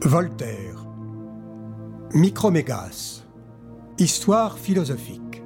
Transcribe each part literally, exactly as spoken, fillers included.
Voltaire. Micromégas. Histoire philosophique.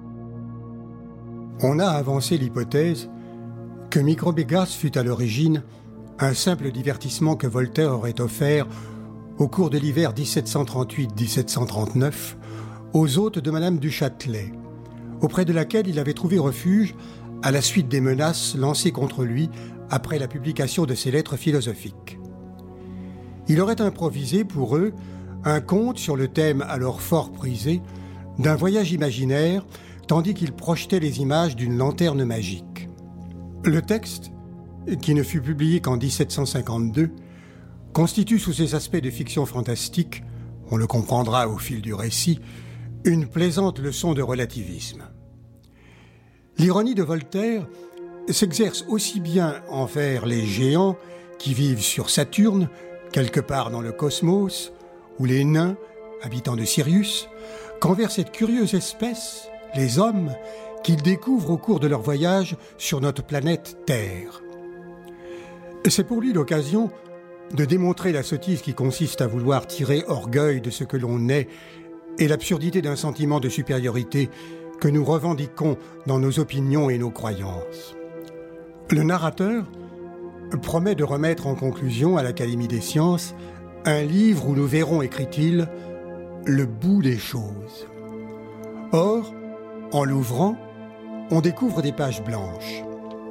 On a avancé l'hypothèse que Micromégas fut à l'origine un simple divertissement que Voltaire aurait offert au cours de l'hiver dix-sept cent trente-huit dix-sept cent trente-neuf aux hôtes de Madame du Châtelet, auprès de laquelle il avait trouvé refuge à la suite des menaces lancées contre lui après la publication de ses lettres philosophiques. Il aurait improvisé pour eux un conte sur le thème alors fort prisé d'un voyage imaginaire, tandis qu'il projetait les images d'une lanterne magique. Le texte, qui ne fut publié qu'en dix-sept cent cinquante-deux, constitue sous ses aspects de fiction fantastique, on le comprendra au fil du récit, une plaisante leçon de relativisme. L'ironie de Voltaire s'exerce aussi bien envers les géants qui vivent sur Saturne, quelque part dans le cosmos, ou les nains, habitants de Sirius, qu'envers cette curieuse espèce, les hommes, qu'ils découvrent au cours de leur voyage sur notre planète Terre. C'est pour lui l'occasion de démontrer la sottise qui consiste à vouloir tirer orgueil de ce que l'on est et l'absurdité d'un sentiment de supériorité que nous revendiquons dans nos opinions et nos croyances. Le narrateur promet de remettre en conclusion à l'Académie des sciences un livre où nous verrons, écrit-il, le bout des choses. Or, en l'ouvrant, on découvre des pages blanches.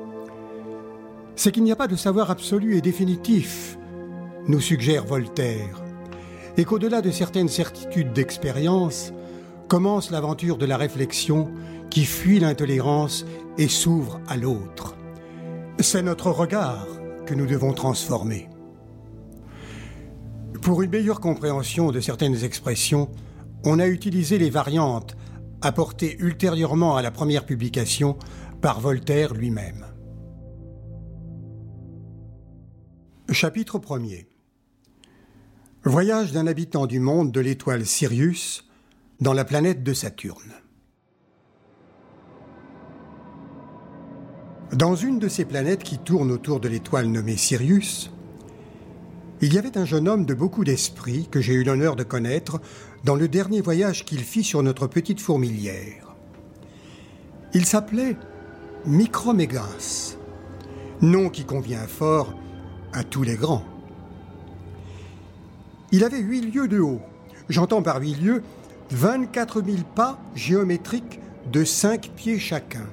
C'est qu'il n'y a pas de savoir absolu et définitif, nous suggère Voltaire, et qu'au-delà de certaines certitudes d'expérience, commence l'aventure de la réflexion qui fuit l'intolérance et s'ouvre à l'autre. C'est notre regard que nous devons transformer. Pour une meilleure compréhension de certaines expressions, on a utilisé les variantes apportées ultérieurement à la première publication par Voltaire lui-même. Chapitre premier. Voyage d'un habitant du monde de l'étoile Sirius dans la planète de Saturne. Dans une de ces planètes qui tourne autour de l'étoile nommée Sirius, il y avait un jeune homme de beaucoup d'esprit que j'ai eu l'honneur de connaître dans le dernier voyage qu'il fit sur notre petite fourmilière. Il s'appelait Micromégas, nom qui convient fort à tous les grands. Il avait huit lieues de haut, j'entends par huit lieues vingt-quatre mille pas géométriques de cinq pieds chacun.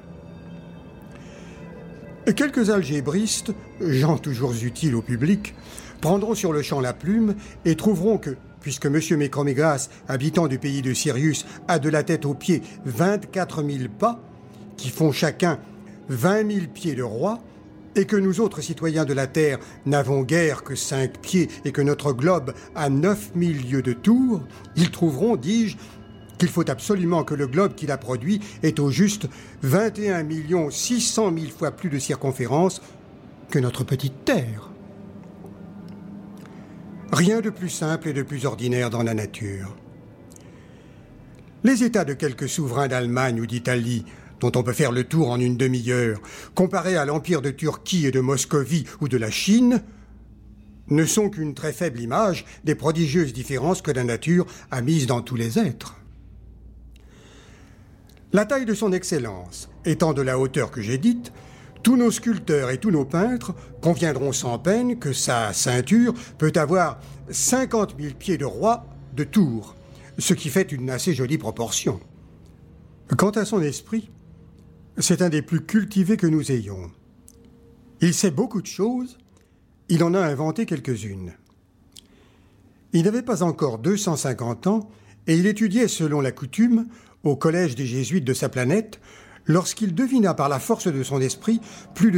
Quelques algébristes, gens toujours utiles au public, prendront sur le champ la plume et trouveront que, puisque M. Micromégas, habitant du pays de Sirius, a de la tête aux pieds vingt-quatre mille pas, qui font chacun vingt mille pieds de roi, et que nous autres citoyens de la Terre n'avons guère que cinq pieds et que notre globe a neuf mille lieues de tour, ils trouveront, dis-je, qu'il faut absolument que le globe qu'il a produit ait au juste vingt et un millions six cent mille fois plus de circonférence que notre petite Terre. Rien de plus simple et de plus ordinaire dans la nature. Les États de quelques souverains d'Allemagne ou d'Italie, dont on peut faire le tour en une demi-heure, comparés à l'empire de Turquie et de Moscovie ou de la Chine, ne sont qu'une très faible image des prodigieuses différences que la nature a mises dans tous les êtres. La taille de son excellence étant de la hauteur que j'ai dite, tous nos sculpteurs et tous nos peintres conviendront sans peine que sa ceinture peut avoir cinquante mille pieds de roi de tour, ce qui fait une assez jolie proportion. Quant à son esprit, c'est un des plus cultivés que nous ayons. Il sait beaucoup de choses, il en a inventé quelques-unes. Il n'avait pas encore deux cent cinquante ans et il étudiait, selon la coutume, au collège des jésuites de sa planète, lorsqu'il devina par la force de son esprit plus de